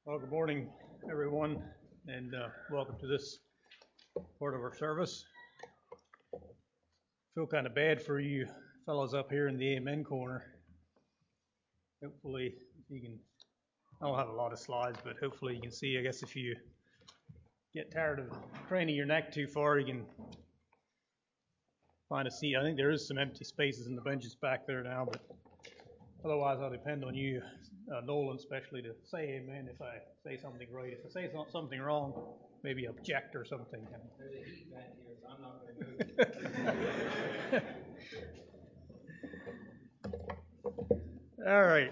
Well, good morning, everyone, and welcome to this part of our service. Feel kind of bad for you fellows up here in the Amen corner. Hopefully, you can. I don't have a lot of slides, but hopefully you can see. I guess if you get tired of craning your neck too far, you can find a seat. I think there is some empty spaces in the benches back there now, but otherwise, I'll depend on you, Nolan, especially to say amen if I say something right. If I say something wrong, maybe object or something. There's a heat vent here, so I'm not going to move. All right.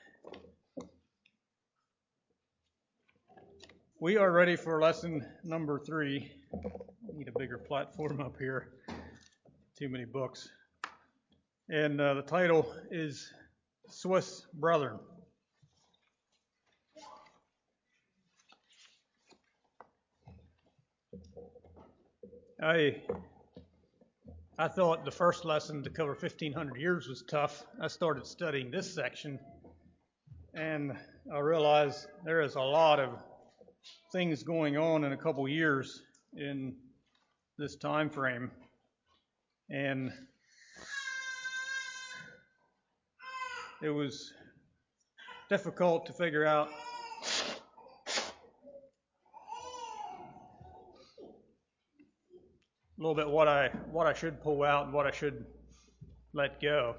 We are ready for lesson number 3. I need a bigger platform up here. Too many books. And the title is Swiss Brethren. I thought the first lesson to cover 1,500 years was tough. I started studying this section, and I realized there is a lot of things going on in a couple years in this time frame, and it was difficult to figure out a little bit what I should pull out and what I should let go,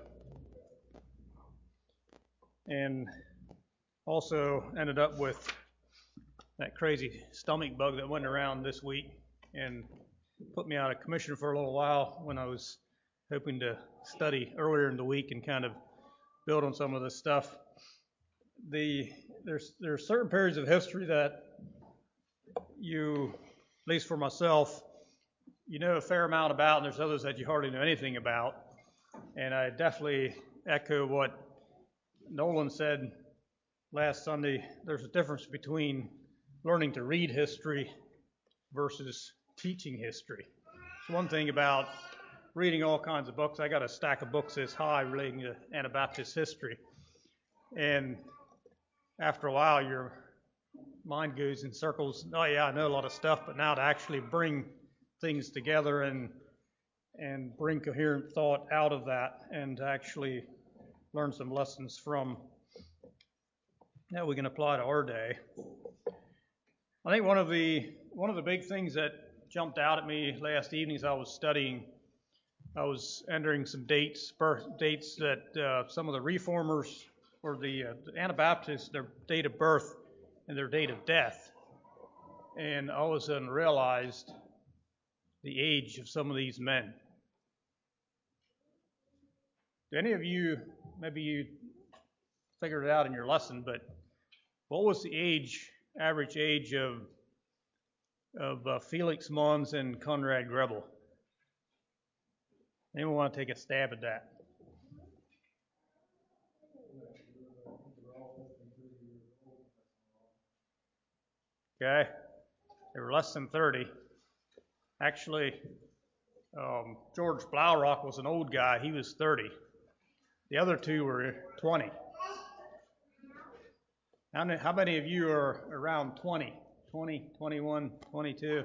and also ended up with that crazy stomach bug that went around this week and put me out of commission for a little while when I was hoping to study earlier in the week and kind of build on some of this stuff. There's certain periods of history that you, at least for myself, you know a fair amount about, and there's others that you hardly know anything about. And I definitely echo what Nolan said last Sunday. There's a difference between learning to read history versus teaching history. It's one thing about reading all kinds of books. I got a stack of books this high relating to Anabaptist history. And after a while, your mind goes in circles. Oh, yeah, I know a lot of stuff, but now to actually bring things together and bring coherent thought out of that and to actually learn some lessons from that we can apply to our day. I think one of the big things that jumped out at me last evening as I was studying, I was entering some birth dates that some of the reformers or the Anabaptists, their date of birth and their date of death, and all of a sudden realized the age of some of these men. Do any of you, maybe you figured it out in your lesson, but what was the average age of Felix Mons and Conrad Grebel? Anyone want to take a stab at that? Okay, they were less than 30. Actually, George Blaurock was an old guy. He was 30. The other two were 20. How many of you are around 20? 20, 21, 22?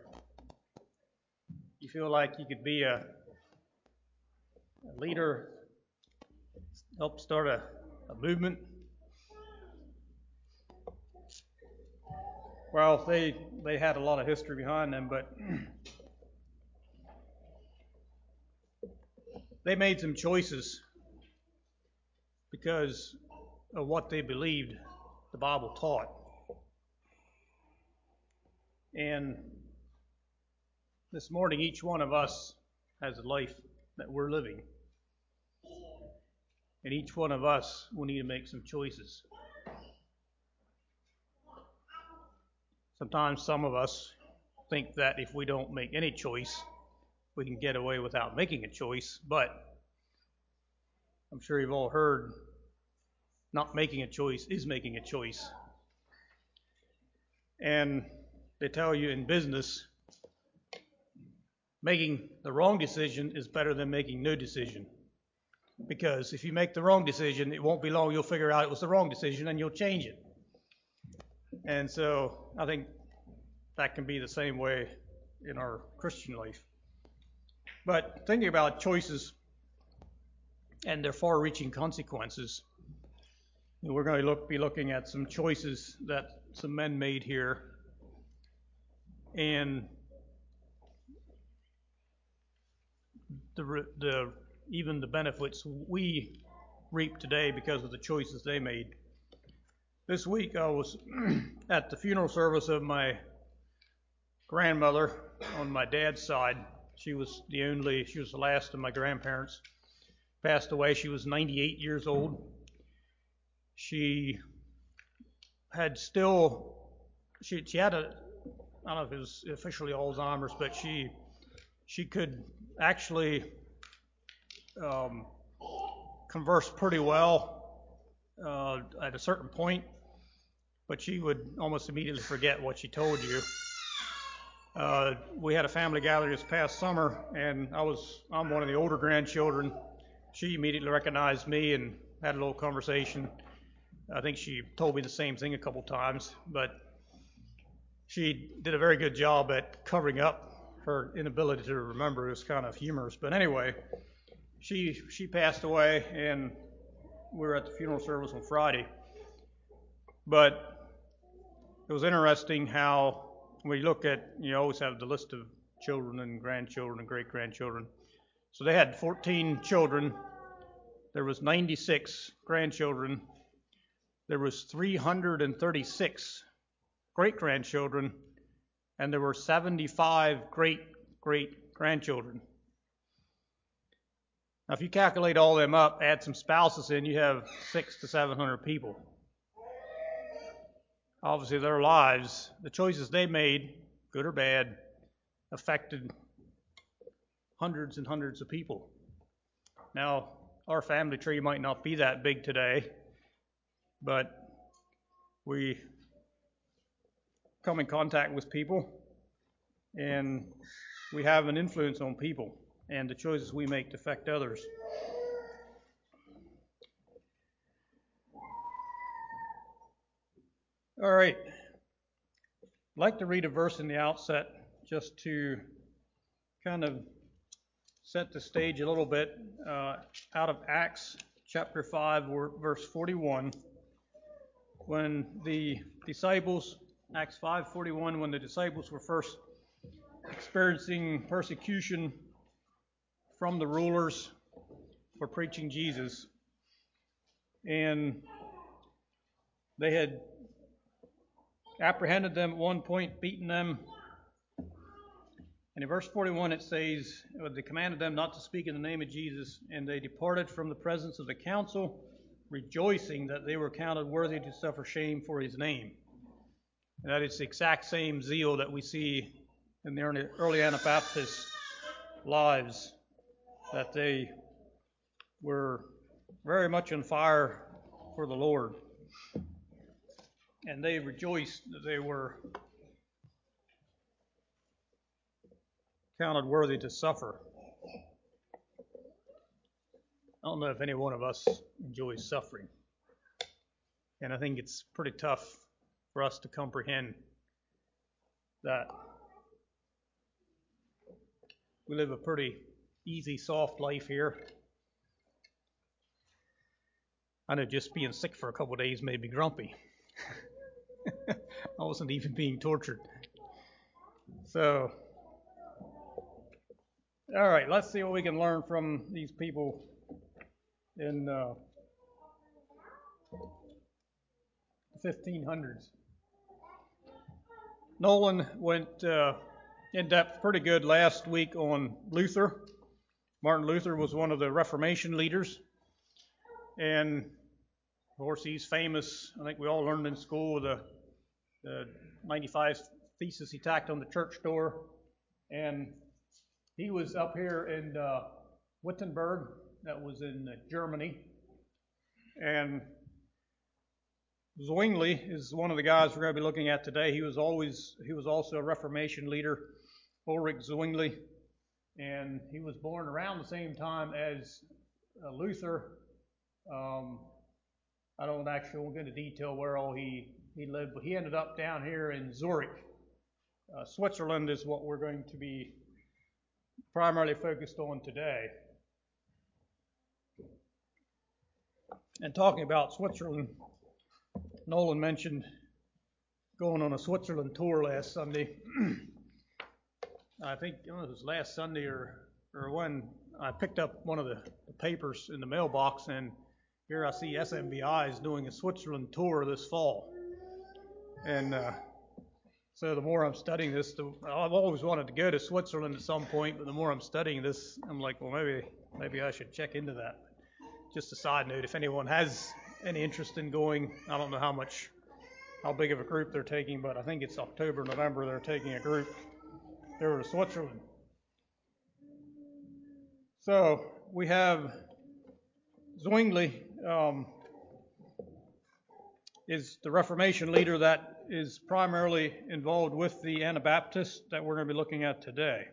You feel like you could be a leader, help start a movement? Well, they had a lot of history behind them, but they made some choices because of what they believed the Bible taught. And this morning, each one of us has a life that we're living. And each one of us will need to make some choices. Sometimes some of us think that if we don't make any choice, we can get away without making a choice, but I'm sure you've all heard not making a choice is making a choice. And they tell you in business, making the wrong decision is better than making no decision. Because if you make the wrong decision, it won't be long you'll figure out it was the wrong decision and you'll change it. And so I think that can be the same way in our Christian life. But thinking about choices and their far-reaching consequences, we're going to be looking at some choices that some men made here, and even the benefits we reap today because of the choices they made. This week I was at the funeral service of my grandmother on my dad's side. She was the last of my grandparents. Passed away. She was 98 years old. She had she had I don't know if it was officially Alzheimer's, but she could actually converse pretty well at a certain point, but she would almost immediately forget what she told you. We had a family gathering this past summer, and I'm one of the older grandchildren. She immediately recognized me and had a little conversation. I think she told me the same thing a couple times, but she did a very good job at covering up her inability to remember. It was kind of humorous. But anyway, she passed away, and we were at the funeral service on Friday. But it was interesting how when you look at, you always have the list of children and grandchildren and great-grandchildren. So they had 14 children. There was 96 grandchildren. There was 336 great-grandchildren, and there were 75 great-great-grandchildren. Now, if you calculate all them up, add some spouses in, you have 600 to 700 people. Obviously, their lives, the choices they made, good or bad, affected hundreds and hundreds of people. Now, our family tree might not be that big today, but we come in contact with people, and we have an influence on people, and the choices we make affect others. All right. I'd like to read a verse in the outset just to kind of set the stage a little bit out of Acts chapter 5, verse 41. When the disciples, Acts 5:41, when the disciples were first experiencing persecution from the rulers for preaching Jesus, and they had apprehended them at one point, beaten them. And in verse 41 it says, they commanded them not to speak in the name of Jesus, and they departed from the presence of the council, rejoicing that they were counted worthy to suffer shame for his name. And that is the exact same zeal that we see in the early Anabaptist lives, that they were very much on fire for the Lord. And they rejoiced that they were counted worthy to suffer. I don't know if any one of us enjoys suffering. And I think it's pretty tough for us to comprehend that we live a pretty easy, soft life here. I know just being sick for a couple of days made me grumpy. I wasn't even being tortured. So, all right, let's see what we can learn from these people in the 1500s. Nolan went in depth pretty good last week on Luther. Martin Luther was one of the Reformation leaders. And, of course, he's famous. I think we all learned in school the 95 thesis he tacked on the church door. And he was up here in Wittenberg, that was in Germany. And Zwingli is one of the guys we're going to be looking at today. He was also a Reformation leader, Ulrich Zwingli, and he was born around the same time as Luther. I don't actually go into detail where all he he lived, but he ended up down here in Zurich. Switzerland is what we're going to be primarily focused on today. And talking about Switzerland, Nolan mentioned going on a Switzerland tour last Sunday. I think it was last Sunday or when I picked up one of the papers in the mailbox, and here I see SMBI is doing a Switzerland tour this fall. And so the more I'm studying this, I've always wanted to go to Switzerland at some point, but the more I'm studying this, I'm like, well, maybe I should check into that. Just a side note, if anyone has any interest in going, I don't know how big of a group they're taking, but I think it's October, November, they're taking a group over to Switzerland. So we have Zwingli is the Reformation leader that is primarily involved with the Anabaptists that we're going to be looking at today.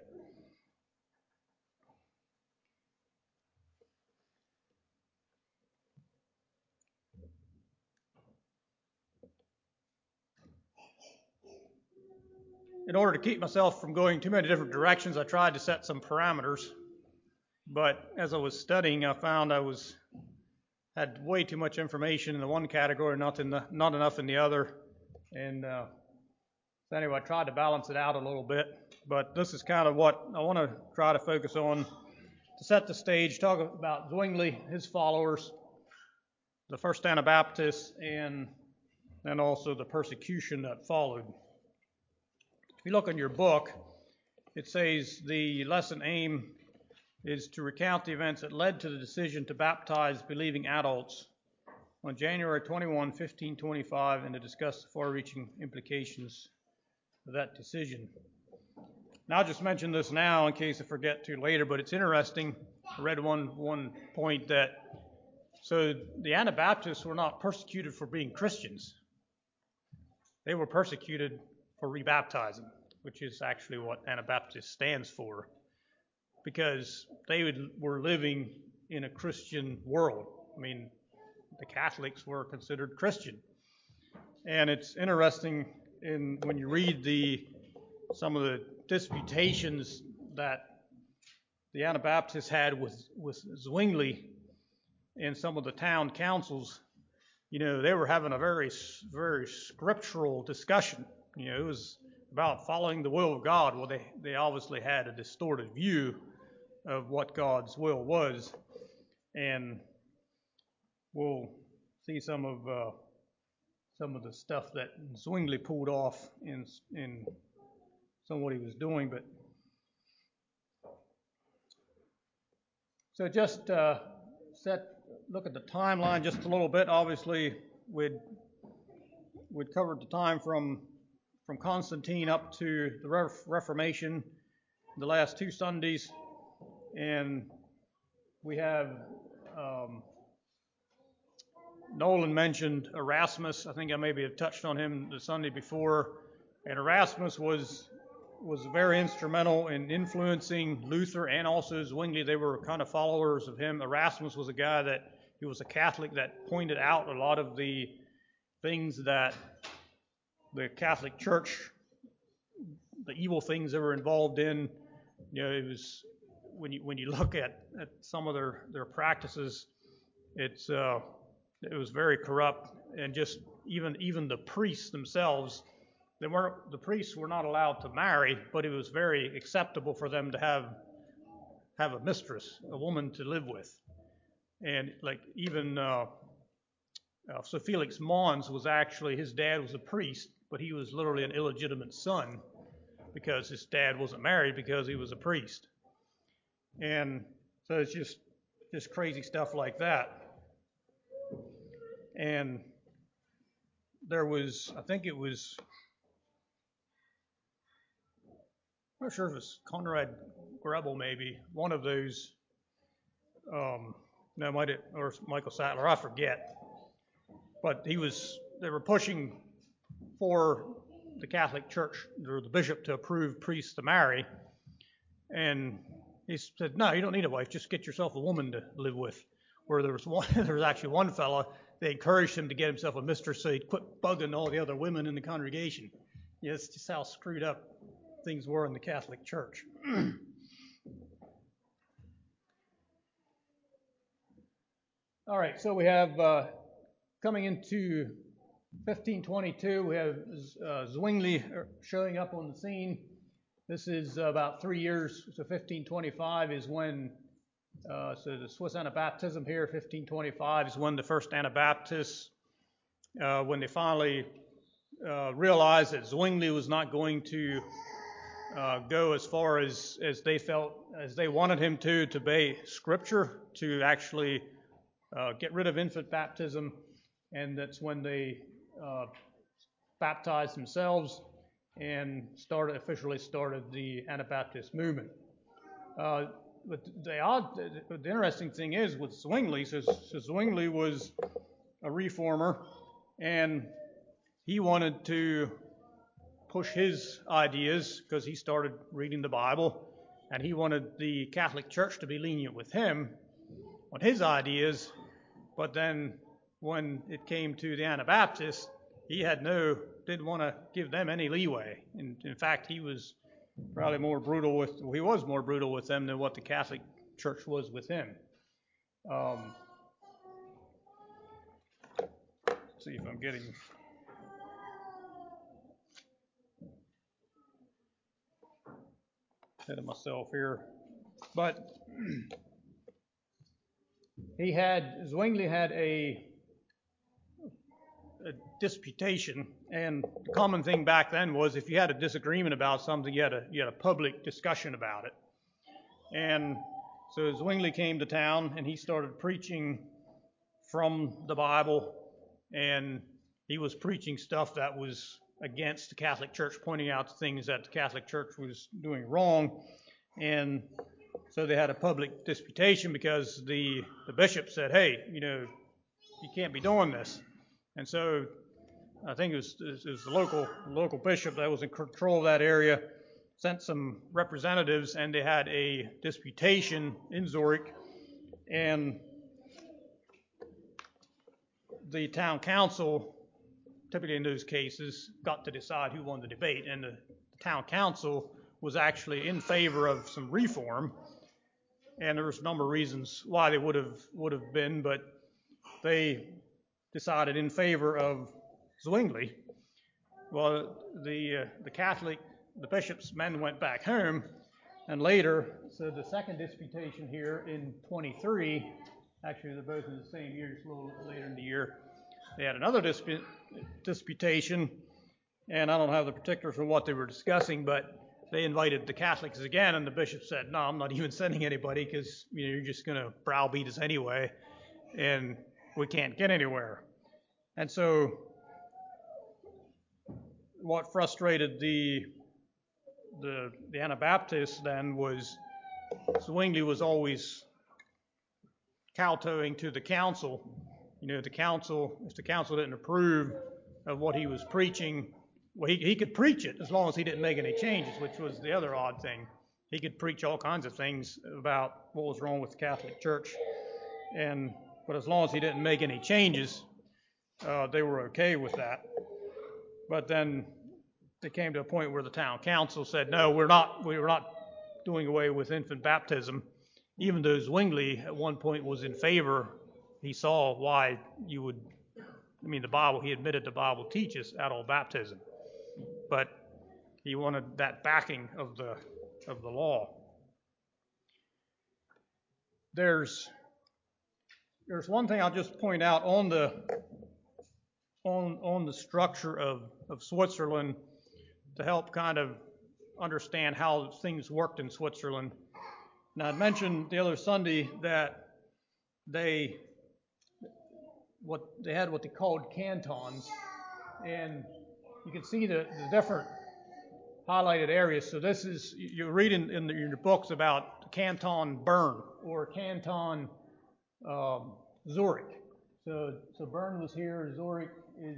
In order to keep myself from going too many different directions, I tried to set some parameters. But as I was studying, I found I had way too much information in the one category, not enough in the other. And so anyway, I tried to balance it out a little bit. But this is kind of what I want to try to focus on to set the stage, talk about Zwingli, his followers, the first Anabaptists, and then also the persecution that followed. If you look in your book, it says the lesson aim is to recount the events that led to the decision to baptize believing adults on January 21, 1525, and to discuss the far-reaching implications of that decision. Now, I'll just mention this now in case I forget to later, but it's interesting. I read one point that, so the Anabaptists were not persecuted for being Christians. They were persecuted for rebaptizing, which is actually what Anabaptist stands for, because they were living in a Christian world. I mean, the Catholics were considered Christian. And it's interesting when you read some of the disputations that the Anabaptists had with Zwingli and some of the town councils. You know, they were having a very, very scriptural discussion. You know, it was about following the will of God. Well, they obviously had a distorted view of what God's will was, and we'll see some of the stuff that Zwingli pulled off in some of what he was doing. But so just look at the timeline just a little bit. Obviously, we'd covered the time from Constantine up to the Reformation, the last two Sundays, and we have Nolan mentioned Erasmus. I think I maybe have touched on him the Sunday before, and Erasmus was very instrumental in influencing Luther and also Zwingli. They were kind of followers of him. Erasmus was a guy he was a Catholic that pointed out a lot of the things that the Catholic Church, the evil things they were involved in. You know, it was when you look at some of their practices, it was very corrupt, and just even the priests themselves, the priests were not allowed to marry, but it was very acceptable for them to have a mistress, a woman to live with. And like even so Felix Mons was actually, his dad was a priest, but he was literally an illegitimate son because his dad wasn't married because he was a priest. And so it's just crazy stuff like that. And there was, I think it was, I'm not sure if it was Conrad Grebel, maybe, one of those, or Michael Sattler, I forget. But they were pushing for the Catholic Church, or the bishop, to approve priests to marry. And he said, no, you don't need a wife, just get yourself a woman to live with. Where there was actually one fella they encouraged him to get himself a mistress so he'd quit bugging all the other women in the congregation. Yeah, it's just how screwed up things were in the Catholic Church. All right, so we have coming into 1522, we have Zwingli showing up on the scene. This is about 3 years, so 1525 is when, so the Swiss Anabaptism here, 1525 is when the first Anabaptists, when they finally realized that Zwingli was not going to go as far as they felt, as they wanted him to obey Scripture, to actually get rid of infant baptism, and that's when they baptized themselves and officially started the Anabaptist movement. But the interesting thing is with Zwingli, so Zwingli was a reformer, and he wanted to push his ideas because he started reading the Bible, and he wanted the Catholic Church to be lenient with him on his ideas. But then when it came to the Anabaptists, he didn't want to give them any leeway. In fact, he was probably more brutal with them than what the Catholic Church was with him. Let's see if I'm getting ahead of myself here. But Zwingli had a disputation, and the common thing back then was if you had a disagreement about something, you had a public discussion about it. And so Zwingli came to town, and he started preaching from the Bible, and he was preaching stuff that was against the Catholic Church, pointing out things that the Catholic Church was doing wrong. And so they had a public disputation because the bishop said, hey, you can't be doing this. And so I think it was the local bishop that was in control of that area, sent some representatives, and they had a disputation in Zurich, and the town council, typically in those cases, got to decide who won the debate, and the town council was actually in favor of some reform, and there was a number of reasons why they would have been, but they decided in favor of Zwingli. Well, the bishop's men went back home, and later, so the second disputation here in 23, actually they're both in the same year, just a little later in the year, they had another disputation, and I don't have the particulars of what they were discussing, but they invited the Catholics again, and the bishop said, no, I'm not even sending anybody because you're just going to browbeat us anyway, and we can't get anywhere. And so what frustrated the Anabaptists then was Zwingli was always kowtowing to the council. If the council didn't approve of what he was preaching, well, he could preach it as long as he didn't make any changes, which was the other odd thing. He could preach all kinds of things about what was wrong with the Catholic Church, but as long as he didn't make any changes, they were okay with that. But then they came to a point where the town council said, no, we're not doing away with infant baptism, even though Zwingli at one point was in favor. He saw why he admitted the Bible teaches adult baptism, but he wanted that backing of the law. There's one thing I'll just point out on the structure of Switzerland to help kind of understand how things worked in Switzerland. Now, I mentioned the other Sunday that they had what they called cantons, and you can see the different highlighted areas. So this is, you read in your books about Canton Bern or Canton Zurich. So Bern was here, Zurich is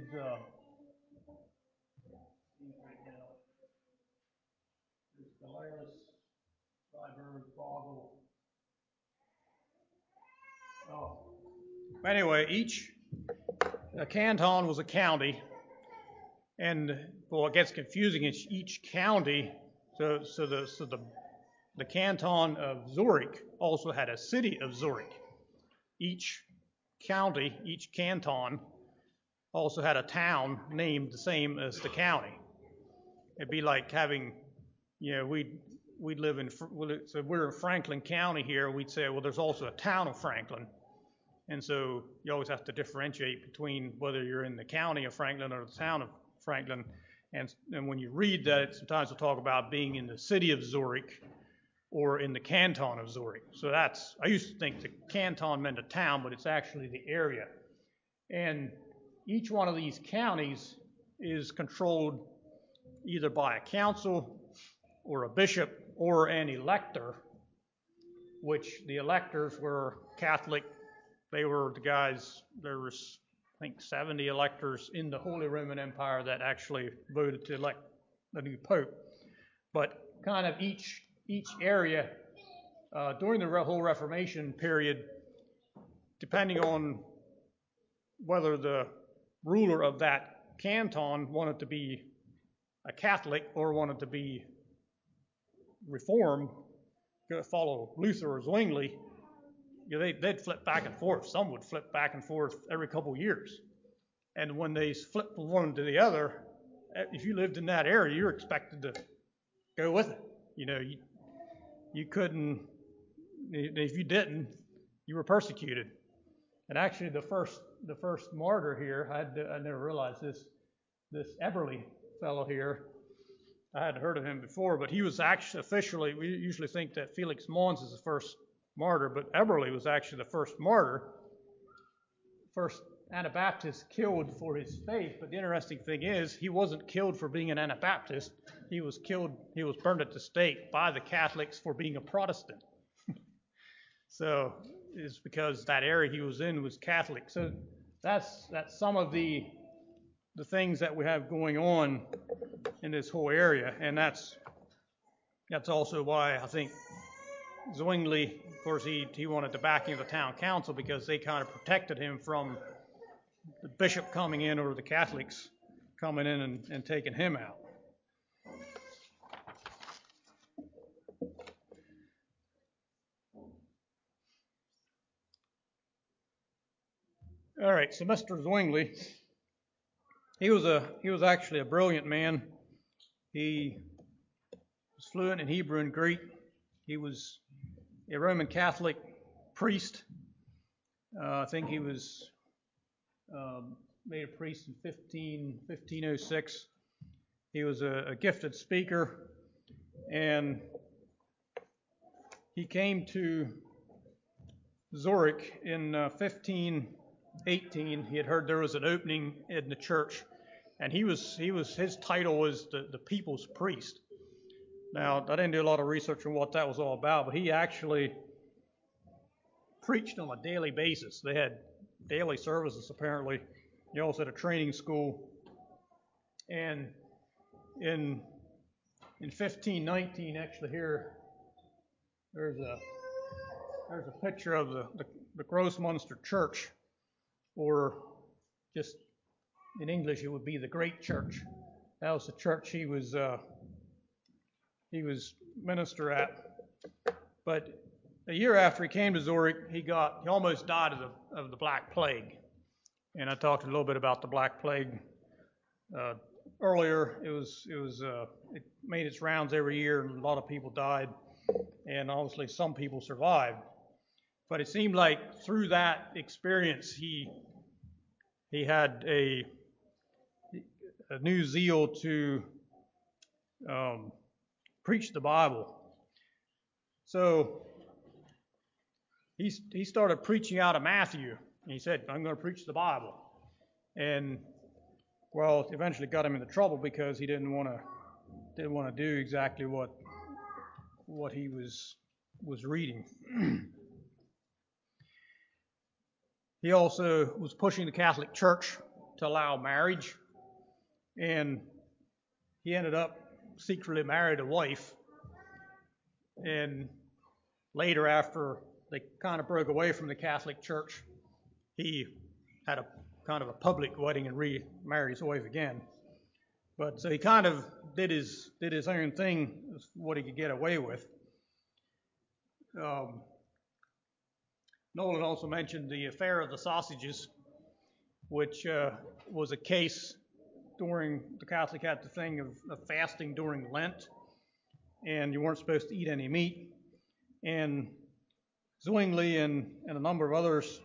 Glarus, Freiburg, Basel. Anyway, a canton was a county, and well, it gets confusing. It's each county. So the canton of Zurich also had a city of Zurich. Each county, each canton, also had a town named the same as the county. It'd be like having, we'd live in, so we're in Franklin County here. We'd say, well, there's also a town of Franklin. And so you always have to differentiate between whether you're in the county of Franklin or the town of Franklin. And when you read that, sometimes we'll talk about being in the city of Zurich or in the canton of Zurich. So I used to think the canton meant a town, but it's actually the area. And each one of these counties is controlled either by a council or a bishop or an elector, which the electors were Catholic. They were the guys, there was, I think, 70 electors in the Holy Roman Empire that actually voted to elect the new pope. But kind of each area during the whole Reformation period, depending on whether the ruler of that canton wanted to be a Catholic or wanted to be Reformed, follow Luther or Zwingli, they'd flip back and forth. Some would flip back and forth every couple of years. And when they flipped from one to the other, if you lived in that area, you were expected to go with it. You couldn't, if you didn't, you were persecuted. And actually the first martyr here, I never realized this Eberly fellow here, I hadn't heard of him before, but he was actually officially, we usually think that Felix Mons is the first martyr, but Eberly was actually the first martyr, first Anabaptist killed for his faith. But the interesting thing is, he wasn't killed for being an Anabaptist. He was burned at the stake by the Catholics for being a Protestant. So it's because that area he was in was Catholic. So that's some of the things that we have going on in this whole area, and that's also why I think Zwingli, of course, he wanted the backing of the town council because they kind of protected him from the bishop coming in or the Catholics coming in and taking him out. All right, so Mr. Zwingli, he was actually a brilliant man. He was fluent in Hebrew and Greek. He was a Roman Catholic priest. I think he was made a priest in 1506. He was a gifted speaker, and he came to Zurich in 1518. He had heard there was an opening in the church, and his title was the people's priest. Now, I didn't do a lot of research on what that was all about, but he actually preached on a daily basis. They had daily services, apparently. He also had a training school. And in 1519, actually here, there's a picture of the Grossmünster Church, or just in English it would be the Great Church. That was the church he was minister at. But a year after he came to Zurich, he almost died of the Black Plague. And I talked a little bit about the Black Plague earlier. It made its rounds every year, and a lot of people died, and obviously some people survived. But it seemed like through that experience, he had a new zeal to preach the Bible. So he started preaching out of Matthew, and he said, "I'm going to preach the Bible." And well, it eventually got him into trouble because he didn't want to do exactly what he was reading. He also was pushing the Catholic Church to allow marriage, and he ended up secretly married a wife. And later, after they kind of broke away from the Catholic Church, he had a kind of a public wedding and remarried his wife again. But so he kind of did his own thing, what he could get away with. Nolan also mentioned the affair of the sausages, which was a case during the Catholic had the thing of fasting during Lent, and you weren't supposed to eat any meat. And Zwingli and a number of others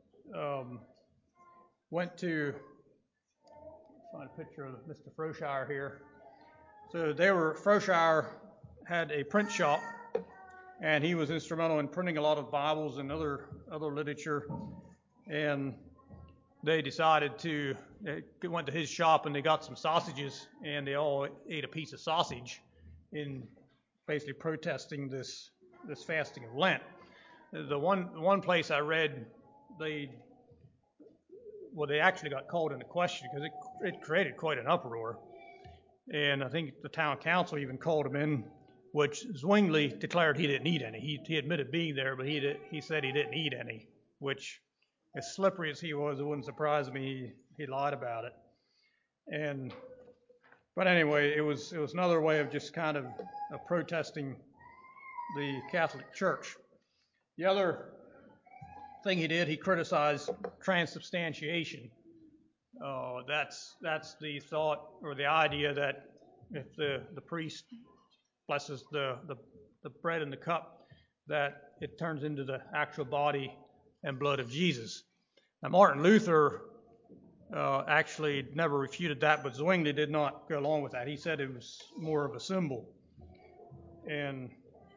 went to find a picture of Mr. Froshire here. So Froshire had a print shop, and he was instrumental in printing a lot of Bibles and other literature. And they went to his shop and they got some sausages, and they all ate a piece of sausage in basically protesting this fasting of Lent. The one place I read, they actually got called into question because it created quite an uproar. And I think the town council even called him in, which Zwingli declared he didn't eat any. He admitted being there, but he said he didn't eat any, which, as slippery as he was, it wouldn't surprise me he lied about it. But anyway, it was another way of just kind of protesting the Catholic Church. The other thing he did, he criticized transubstantiation. That's the thought or the idea that if the priest blesses the bread and the cup, that it turns into the actual body and blood of Jesus. Now, Martin Luther actually never refuted that, but Zwingli did not go along with that. He said it was more of a symbol. And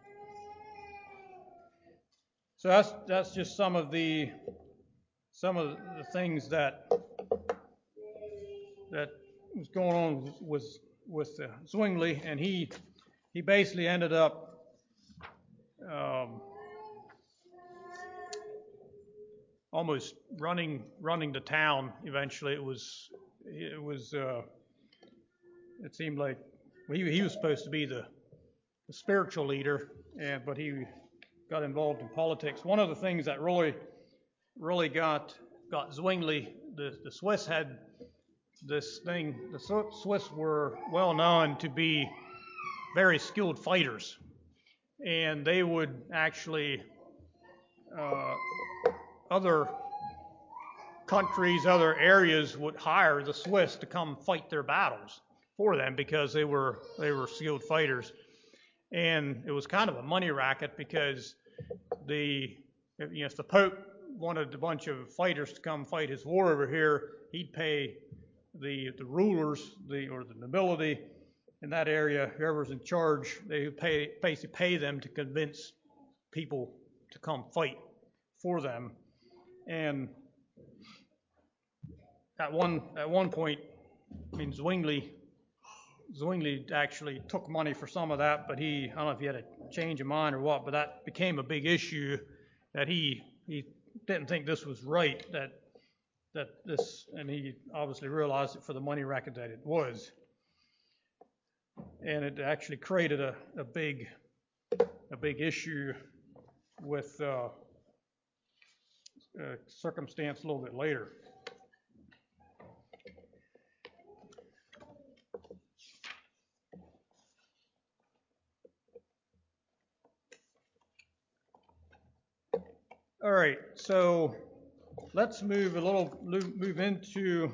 so that's just some of the things that was going on with Zwingli, and he basically ended up almost running the town. Eventually, it seemed like he was supposed to be the spiritual leader, but he got involved in politics. One of the things that really got Zwingli, the Swiss had this thing. The Swiss were well known to be very skilled fighters, and they would actually other countries, other areas would hire the Swiss to come fight their battles for them because they were skilled fighters. And it was kind of a money racket because if the Pope wanted a bunch of fighters to come fight his war over here, he'd pay the rulers or the nobility in that area, whoever's in charge, they would basically pay them to convince people to come fight for them. And at one point, I mean, Zwingli actually took money for some of that, but I don't know if he had a change of mind or what, but that became a big issue that he didn't think this was right, and he obviously realized it for the money racket that it was. And it actually created a big issue with circumstance a little bit later. All right, so let's move into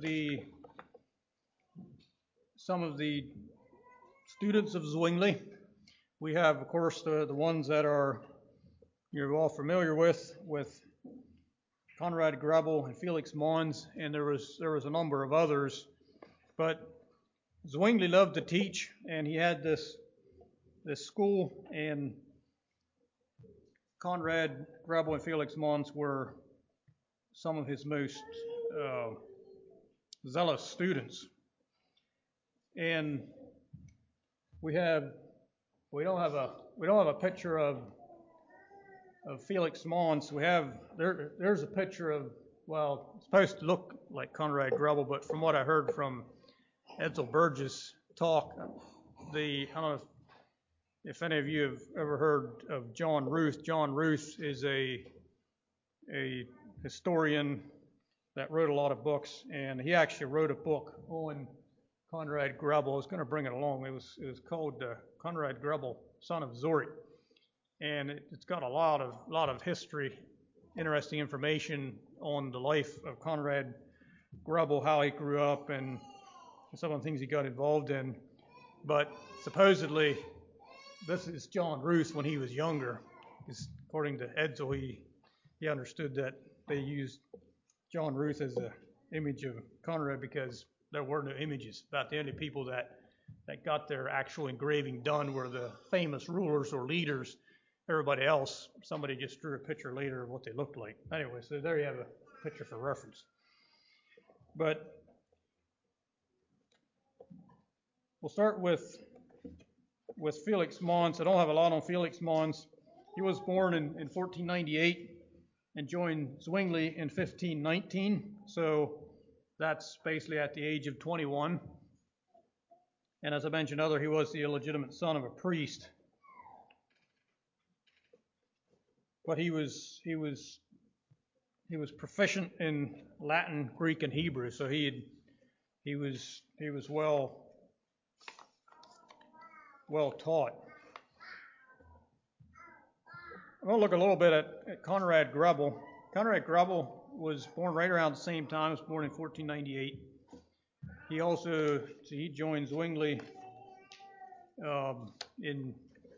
some of the students of Zwingli. We have, of course, the ones that you're all familiar with Conrad Grebel and Felix Mons, and there was a number of others. But Zwingli loved to teach, and he had this school, and Conrad Grebel and Felix Mons were some of his most zealous students. And we don't have a picture of Felix Mons. There's a picture of, well, it's supposed to look like Conrad Grebel, but from what I heard from Edsel Burgess talk, I don't know if any of you have ever heard of John Ruth. John Ruth is a historian that wrote a lot of books, and he actually wrote a book on Conrad Grebel. I was going to bring it along. It was called Conrad Grebel, Son of Zurich, and it's got a lot of history, interesting information on the life of Conrad Grebel, how he grew up, and some of the things he got involved in. But supposedly, this is John Ruth when he was younger. Because according to Edsel, he understood that they used John Ruth as an image of Conrad because there were no images. About the only people that got their actual engraving done were the famous rulers or leaders. Everybody else, somebody just drew a picture later of what they looked like. Anyway, so there you have a picture for reference. But we'll start with Felix Mons. I don't have a lot on Felix Mons. He was born in 1498 and joined Zwingli in 1519. So that's basically at the age of 21. And as I mentioned earlier, he was the illegitimate son of a priest. But he was proficient in Latin, Greek, and Hebrew. So he was well taught. I'm going to look a little bit at Conrad Grebel. Conrad Grebel was born right around the same time. He was born in 1498. He joined Zwingli in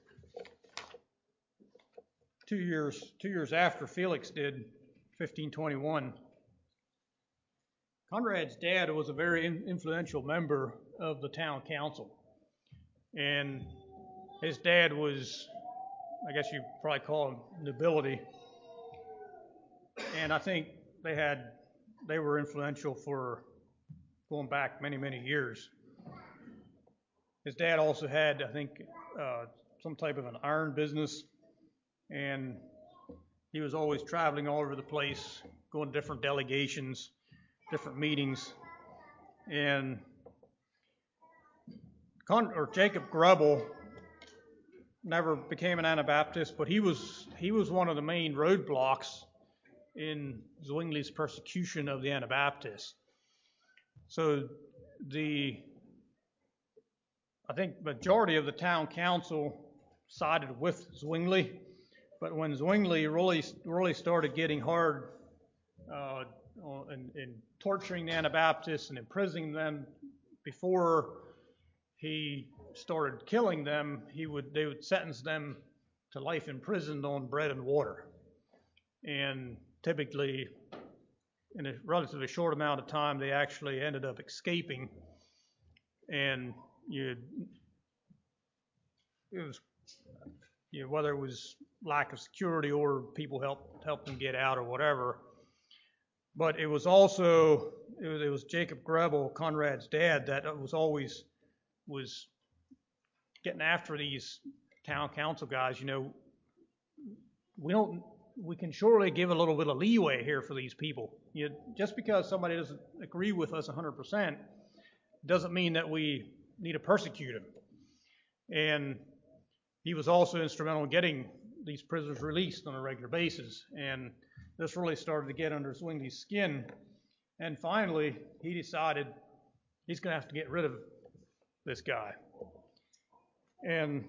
2 years after Felix did, 1521. Conrad's dad was a very influential member of the town council, and his dad was, I guess you'd probably call him nobility, and I think they were influential for going back many years. His dad also had, I think, some type of an iron business, and he was always traveling all over the place, going to different delegations, different meetings, and Jacob Grebel never became an Anabaptist, but he was one of the main roadblocks in Zwingli's persecution of the Anabaptists. So I think majority of the town council sided with Zwingli, but when Zwingli really started getting hard in torturing the Anabaptists and imprisoning them, before he started killing them, they would sentence them to life in prison on bread and water. And typically, in a relatively short amount of time, they actually ended up escaping. And whether it was lack of security or people helped them get out or whatever. But it was Jacob Grebel, Conrad's dad, that was getting after these town council guys. We can surely give a little bit of leeway here for these people. Just because somebody doesn't agree with us 100% doesn't mean that we need to persecute them. And he was also instrumental in getting these prisoners released on a regular basis. And this really started to get under Zwingli's skin. And finally, he decided he's going to have to get rid of this guy. And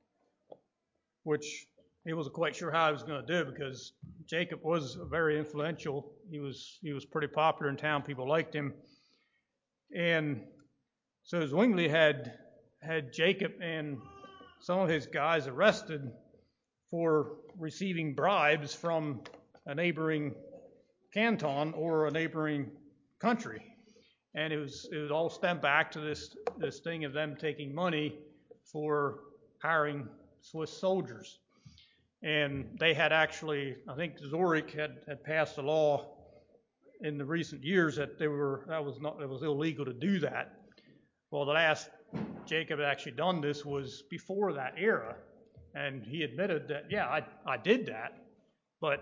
which he wasn't quite sure how he was going to do, because Jacob was very influential. He was pretty popular in town. People liked him. And so Zwingli had Jacob and some of his guys arrested for receiving bribes from a neighboring canton or a neighboring country. And it was all stemmed back to this thing of them taking money for hiring Swiss soldiers. And they had actually, I think Zurich had passed a law in the recent years that it was illegal to do that. Well, the last Jacob had actually done this was before that era, and he admitted that, yeah, I did that, but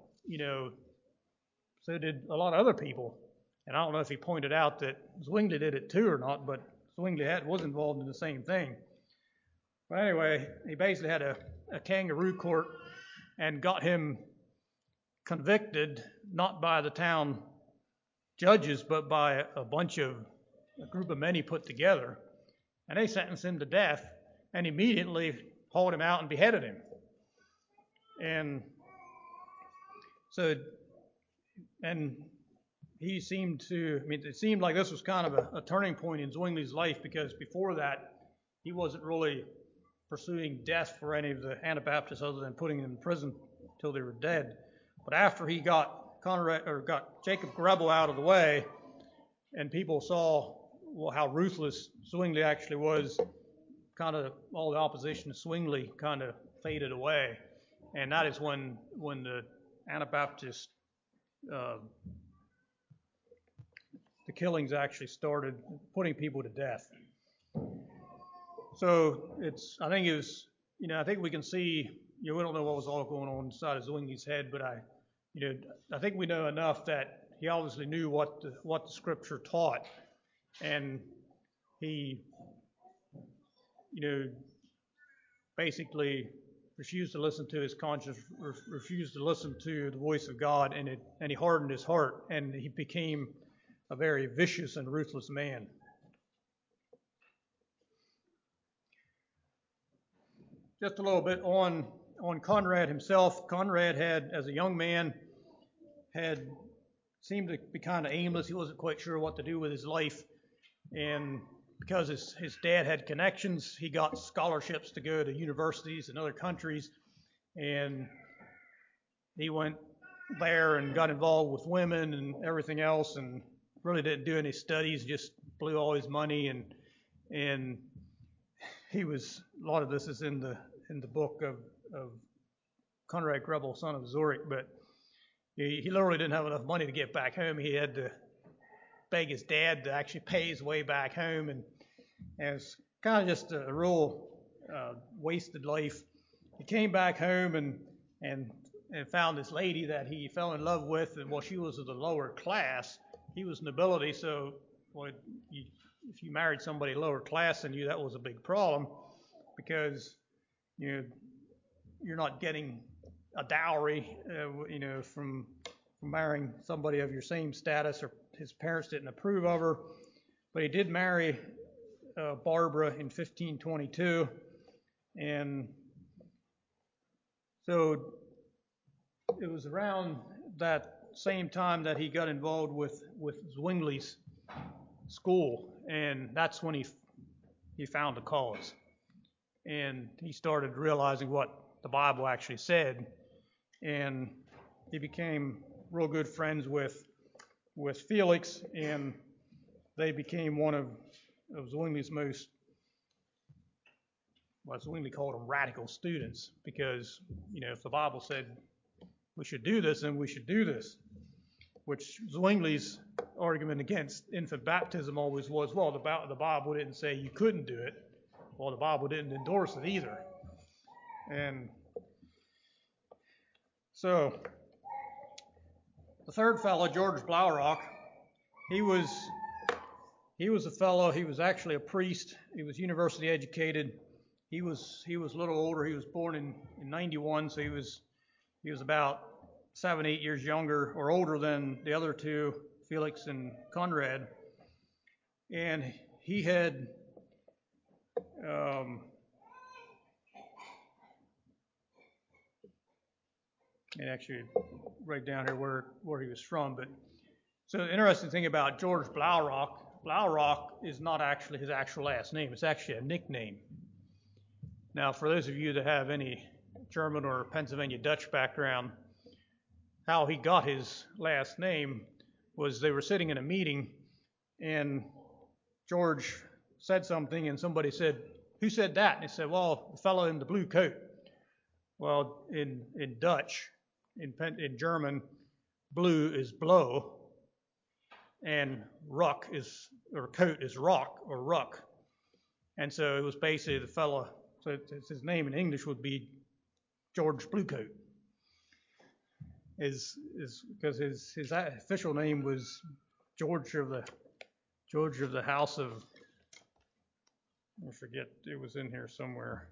so did a lot of other people. And I don't know if he pointed out that Zwingli did it too or not, but Zwingli was involved in the same thing. But anyway, he basically had a kangaroo court and got him convicted, not by the town judges, but by a group of men he put together, and they sentenced him to death and immediately hauled him out and beheaded him. And so, and he seemed to, it seemed like this was kind of a turning point in Zwingli's life, because before that, he wasn't really pursuing death for any of the Anabaptists other than putting them in prison till they were dead. But after he got Jacob Grebel out of the way, and people saw how ruthless Zwingli actually was, kind of all the opposition to Zwingli kind of faded away, and that is when the Anabaptist the killings actually started, putting people to death. So I think we can see, we don't know what was all going on inside of Zwingli's head, but I think we know enough that he obviously knew what the Scripture taught, and he, basically refused to listen to his conscience, refused to listen to the voice of God, and he hardened his heart, and he became a very vicious and ruthless man. Just a little bit on Conrad himself. Conrad had, as a young man, seemed to be kind of aimless. He wasn't quite sure what to do with his life, and because his dad had connections, he got scholarships to go to universities in other countries, and he went there and got involved with women and everything else, and really didn't do any studies, just blew all his money, and he was, a lot of this is in the book of Conrad Grebel, son of Zurich, but he literally didn't have enough money to get back home. He had to beg his dad to actually pay his way back home, and it's kind of just a real wasted life. He came back home and found this lady that he fell in love with, and she was of the lower class. He was nobility, so if you married somebody lower class than you, that was a big problem, because you're not getting a dowry, from marrying somebody of your same status, or his parents didn't approve of her. But he did marry Barbara in 1522, and so it was around that same time that he got involved with Zwingli's school, and that's when he found the cause, and he started realizing what the Bible actually said, and he became real good friends with Felix, and they became one of Zwingli's most, well, Zwingli called them radical students, because if the Bible said we should do this, then we should do this. Which Zwingli's argument against infant baptism always was, well, the Bible didn't say you couldn't do it. Well, the Bible didn't endorse it either. And so the third fellow, George Blaurock, he was a fellow. He was actually a priest. He was university educated. He was a little older. He was born in 91, so he was about 7-8 years younger or older than the other two, Felix and Conrad. And he had and actually write down here where he was from. But so the interesting thing about George Blaurock is not actually his actual last name. It's actually a nickname. Now, for those of you that have any German or Pennsylvania Dutch background, how he got his last name was they were sitting in a meeting, and George said something, and somebody said, "Who said that?" And he said, "Well, the fellow in the blue coat." Well, in Dutch, in German, blue is blow, and coat is rock or ruck. And so it was basically the fellow, so his name in English would be George Bluecoat. Is because his official name was George of the House of, I forget, it was in here somewhere.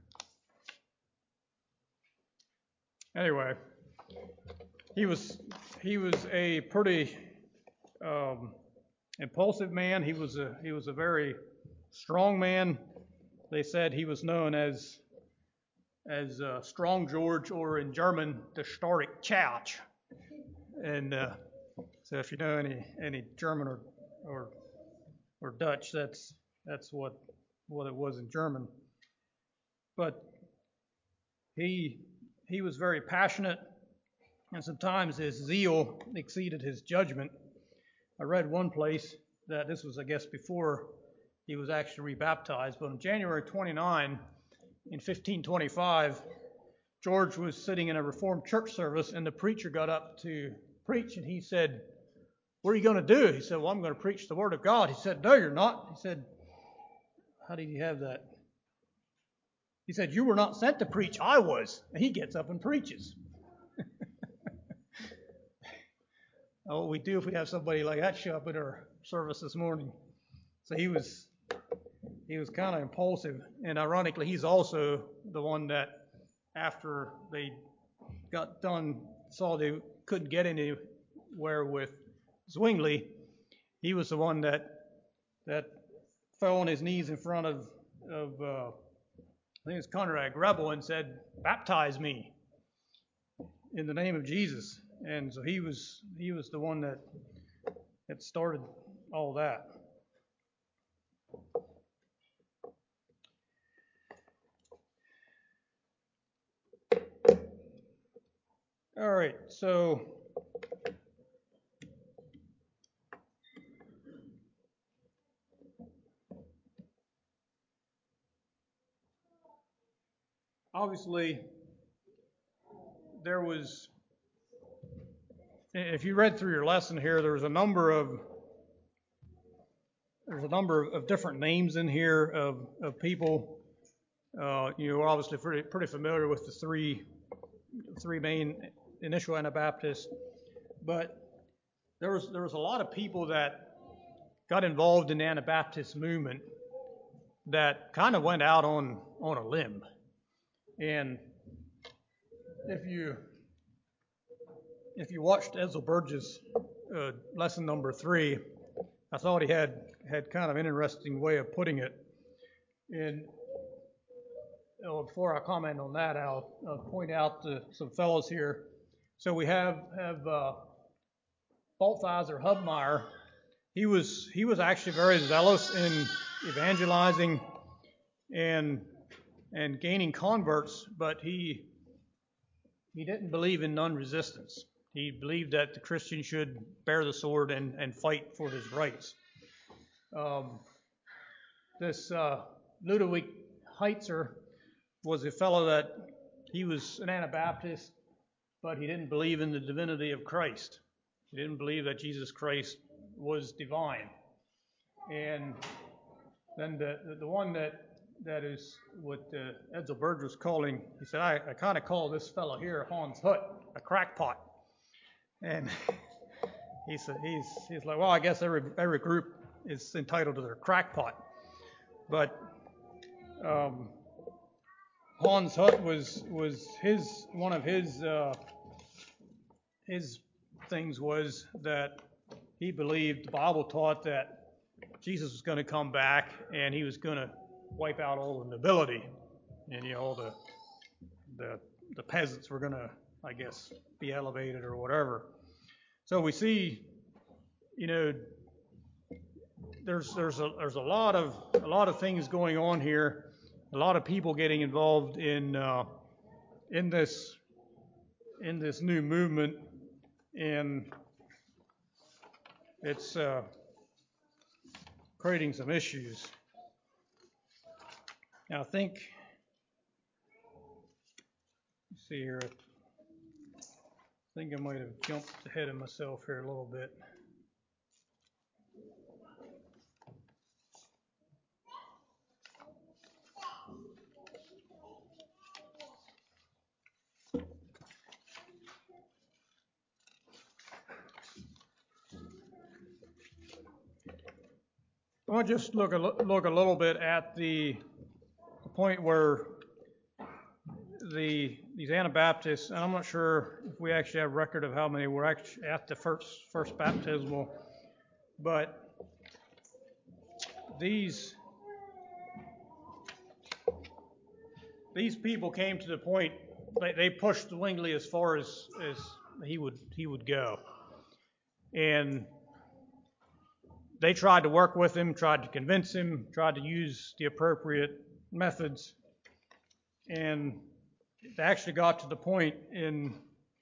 Anyway, he was a pretty impulsive man. He was a very strong man. They said he was known as Strong George, or in German, the Stark Couch. And so if you know any German or Dutch, that's what it was in German. But he was very passionate, and sometimes his zeal exceeded his judgment. I read one place that this was, I guess, before he was actually rebaptized, but on January 29, in 1525, George was sitting in a Reformed church service, and the preacher got up to preach, and he said, "What are you going to do?" He said, "Well, I'm going to preach the Word of God." He said, "No, you're not." He said, "How did you have that?" He said, "You were not sent to preach, I was." And he gets up and preaches. What we do if we have somebody like that show up at our service this morning. So he was kind of impulsive, and ironically, he's also the one that, after they got done, saw they couldn't get anywhere with Zwingli, he was the one that fell on his knees in front of I think it's Conrad Grebel, and said, "Baptize me in the name of Jesus." And so he was the one that started all that. All right, so obviously there was, if you read through your lesson here, there's a number of different names in here of people. You're obviously pretty familiar with the three main initial Anabaptists, but there was a lot of people that got involved in the Anabaptist movement that kind of went out on a limb. And if you watched Edsel Burgess' lesson number 3, I thought he had kind of an interesting way of putting it. And before I comment on that, I'll point out some fellows here. So we have Balthasar Hubmaier. He was actually very zealous in evangelizing and gaining converts, but he didn't believe in non-resistance. He believed that the Christian should bear the sword and fight for his rights. This Ludwig Heitzer was a fellow that he was an Anabaptist, but he didn't believe in the divinity of Christ. He didn't believe that Jesus Christ was divine. And then the one that is what Edsel Burgess was calling, he said, I kind of call this fellow here, Hans Hut, a crackpot. And he said, he's like, well, I guess every group is entitled to their crackpot. But Hans Hut was one of his things was that he believed the Bible taught that Jesus was going to come back and he was going to wipe out all the nobility, and all the peasants were going to, I guess, be elevated or whatever. So we see, there's a lot of things going on here, a lot of people getting involved in this new movement, and it's creating some issues. Now I think, let's see here, I think I might have jumped ahead of myself here a little bit. I want to just look a little bit at the point where these Anabaptists, and I'm not sure if we actually have record of how many were actually at the first baptismal But these people came to the point, they pushed Zwingli as far as he would go. And they tried to work with him, tried to convince him, tried to use the appropriate methods. And it actually got to the point in,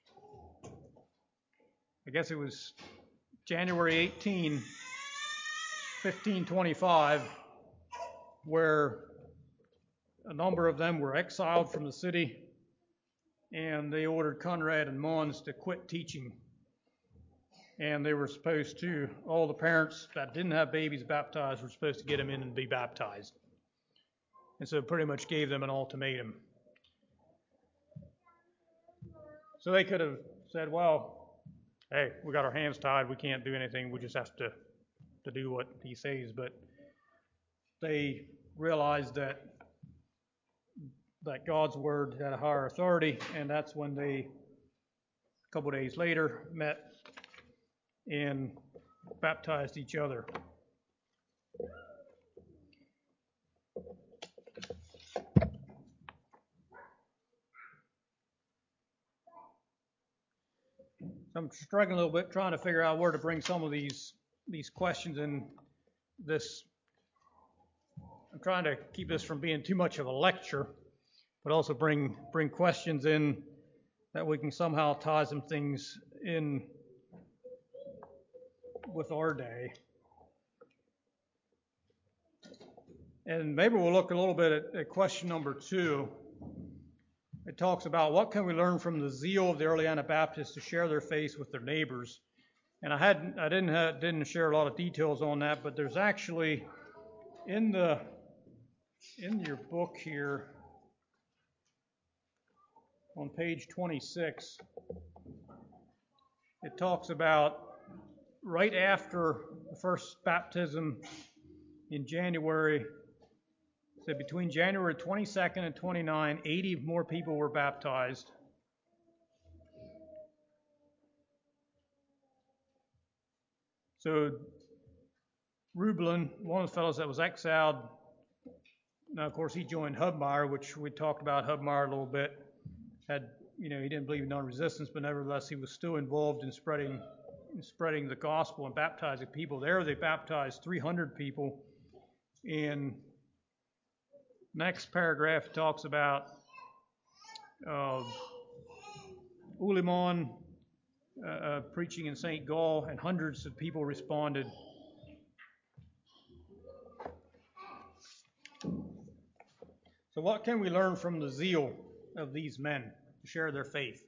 I guess it was January 18, 1525, where a number of them were exiled from the city, and they ordered Conrad and Mons to quit teaching. And they were supposed to, all the parents that didn't have babies baptized were supposed to get them in and be baptized. And so it pretty much gave them an ultimatum. So they could have said, well, hey, we got our hands tied, we can't do anything, we just have to do what he says. But they realized that God's word had a higher authority, and that's when they, a couple days later, met and baptized each other. I'm struggling a little bit trying to figure out where to bring some of these questions in this. I'm trying to keep this from being too much of a lecture, but also bring questions in that we can somehow tie some things in with our day. And maybe we'll look a little bit at question number 2. It talks about what can we learn from the zeal of the early Anabaptists to share their faith with their neighbors. And I didn't share a lot of details on that, but there's actually in your book here on page 26, it talks about right after the first baptism in January. So between January 22nd and 29, 80 more people were baptized. So Reublin, one of the fellows that was exiled, now of course he joined Hubmaier, which we talked about Hubmaier a little bit. He didn't believe in non-resistance, but nevertheless he was still involved in spreading the gospel and baptizing people. There they baptized 300 people. And next paragraph talks about Ulimon preaching in St. Gall, and hundreds of people responded. So what can we learn from the zeal of these men to share their faith?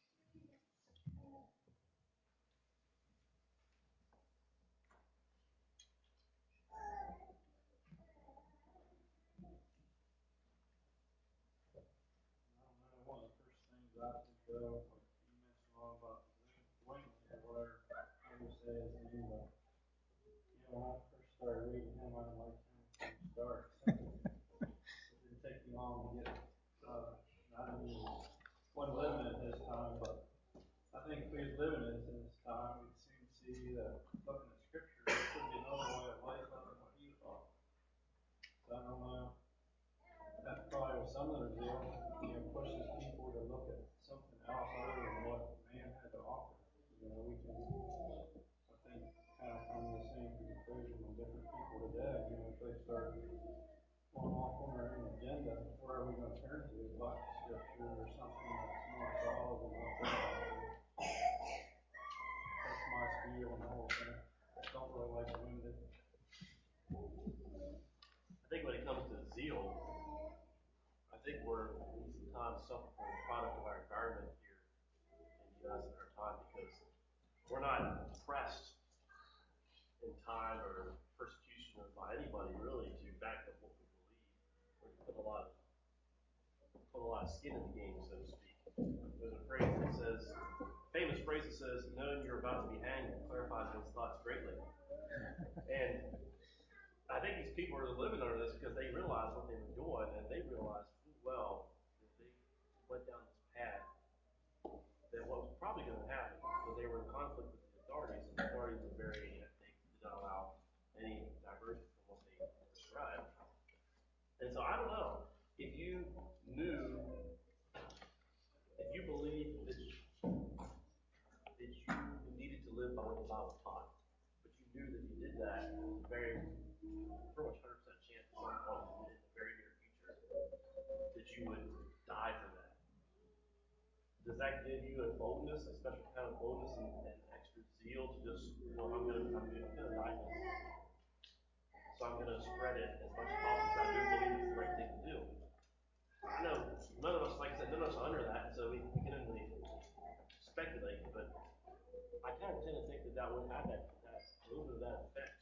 One of the first things I think of, like you mentioned all about Zwingli or whatever, I would say is when I first started reading him, I didn't like him from the start. It didn't take me long to get, I wasn't living in his time, but I think if we was living in his time, we'd soon see that looking at scripture, there should be another way of life other than what he thought. So I don't know. That probably was some of their zeal, pushes people to look at something else other than what man had to offer. We can, I think, kind of come to the same conclusion with different people today. If they start going off on their own agenda, where are we going to turn to? Back to scripture or something that's more solid than what they're offering. That's my view on the whole thing. I don't really like women. I think when it comes to zeal, I think we're sometimes suffer from a product of our environment here in the U.S. in our time, because we're not pressed in time or persecution by anybody really to back up what we believe, or to put a lot of skin in the game, so to speak. There's a phrase that says, famous phrase that says, knowing you're about to be hanged clarifies one's thoughts greatly. And I think these people are living under this because they realized what they were doing, and they realized well that they went down this path, that what was probably going to happen was they were in conflict with the authorities, and the authorities were very, knew, if you believed that you needed to live by what the Bible taught, but you knew that you did that, very pretty much 100% chance at some point in the very near future that you would die for that. Does that give you a boldness, a special kind of boldness and extra zeal to just, well, I'm gonna die for this, so I'm gonna spread it as much as possible because I do believe it's the right thing to do. I know none of us, like I said, none of us are under that, so we can only speculate, but I kind of tend to think that would have that a little bit of that effect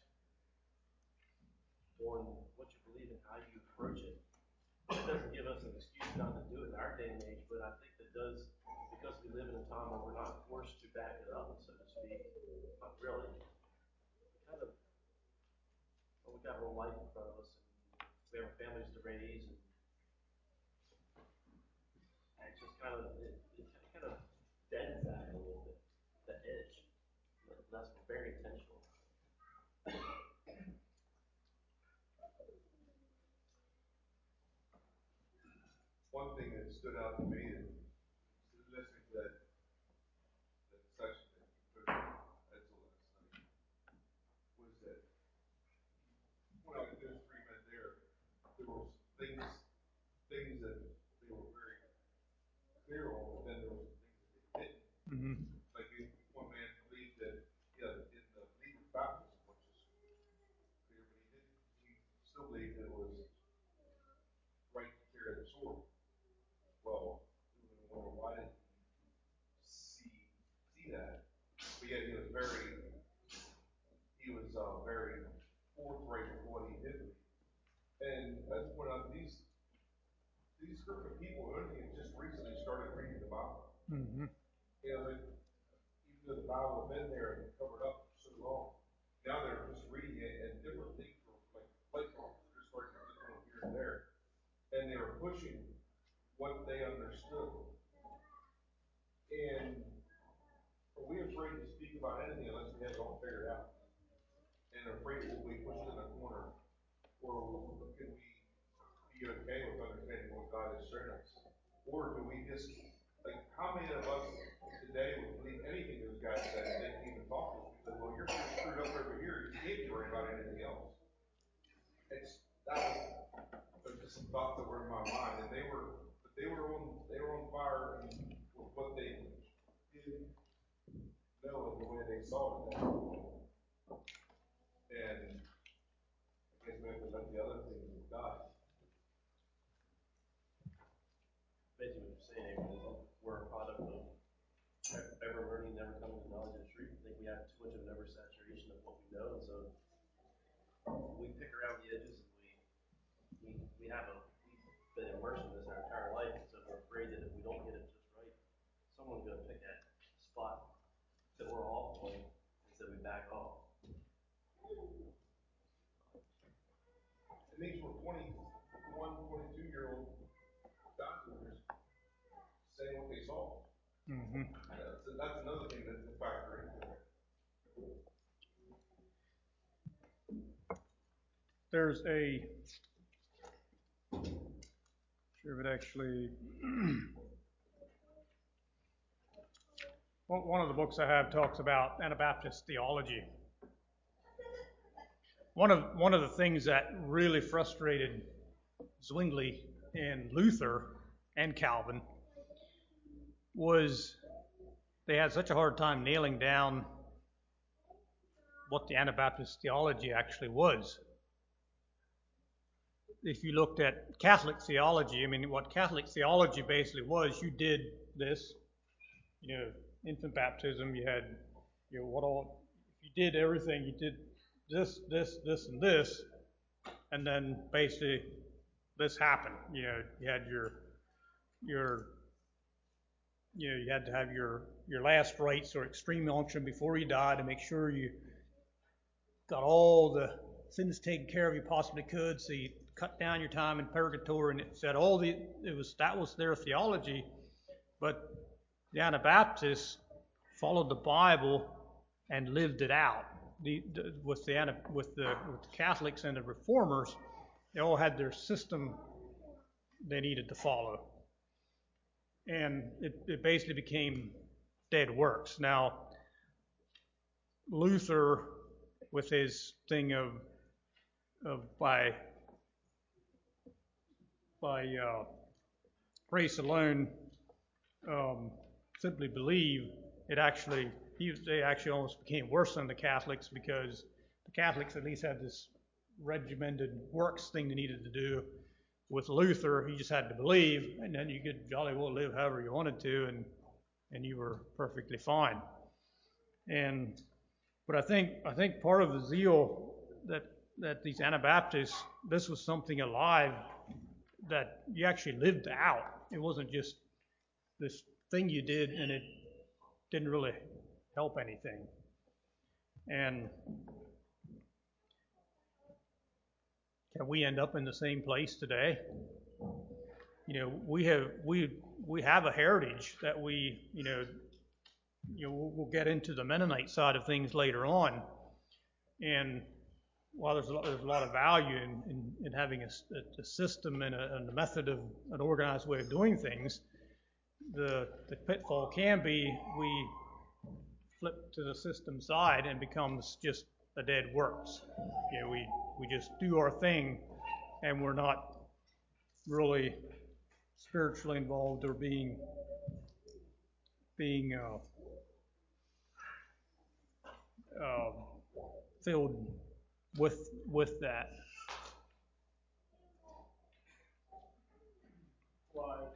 on what you believe and how you approach it. It doesn't give us an excuse not to do it in our day and age, but I think it does, because we live in a time where we're not forced to back it up, so to speak. Not really. Kind of, well, we got our own life in front of us, and we have our families to raise, and it's just kind of, it kind of deadens that a little bit, the edge. That's very intentional. One thing that stood out to me is listening to that session that you put on Edsel last night was that when I was doing treatment there was things that they were very clear on, but then there was things that they didn't. Mm-hmm. Like one man believed that in the legal baptism, which is clear, but he still believed it was right to carry the sword. Well, why did he see that? But yet he was very forthright with what he did. And that's when these group of people only just recently started reading the Bible. Mm-hmm. You know, even though the Bible had been there and covered up for so long, now they're just reading it and different things were like light bulbs just starting to look here and there. And they were pushing what they understood. And are we afraid to speak about anything unless we have it all figured out? And afraid we'll be pushed in a corner? Or can we be okay with understanding what God has shown us? Or do we just, like, how many of us today would believe anything those guys said and didn't even talk to us? Because, well, you're pretty screwed up over here, you can't be worried about anything else. That was just some thoughts that were in my mind, and they were on fire with what they did know and the way they saw it. And I guess we have to let the other things with God. Basically what you're saying, we're a product of ever learning, never coming to knowledge of truth. I think we have too much of an oversaturation of what we know, and so we pick around the edges, and we've been immersed in this our entire life, and so we're afraid that if we don't get it just right, someone's going to pick that spot that we're off on, and so we back off. And these were 21, 22-year-old doctors saying what they saw. Mm-hmm. So that's another thing that's a factor into it. There's sure it actually, one of the books I have talks about Anabaptist theology. One of the things that really frustrated Zwingli and Luther and Calvin was they had such a hard time nailing down what the Anabaptist theology actually was. If you looked at Catholic theology, I mean, what Catholic theology basically was, you did this, infant baptism, you had, if you did everything, you did this, and this, and then basically this happened. You had you had to have your last rites or extreme unction before you died to make sure you got all the sins taken care of you possibly could, so you cut down your time in purgatory, and it said that was their theology, but the Anabaptists followed the Bible and lived it out. With the Catholics and the Reformers, they all had their system they needed to follow. And it basically became dead works. Now, Luther, with his thing of by grace alone, simply believe, they actually almost became worse than the Catholics, because the Catholics at least had this regimented works thing they needed to do. With Luther, he just had to believe, and then you could jolly well live however you wanted to, and you were perfectly fine. But I think part of the zeal that these Anabaptists, this was something alive that you actually lived out. It wasn't just this thing you did and it didn't really help anything. And can we end up in the same place today? We have a heritage that we'll get into the Mennonite side of things later on. And while there's a lot of value in having a system and a method of an organized way of doing things, the pitfall can be we flip to the system side and becomes just a dead works. We just do our thing, and we're not really spiritually involved or being filled with that. Well,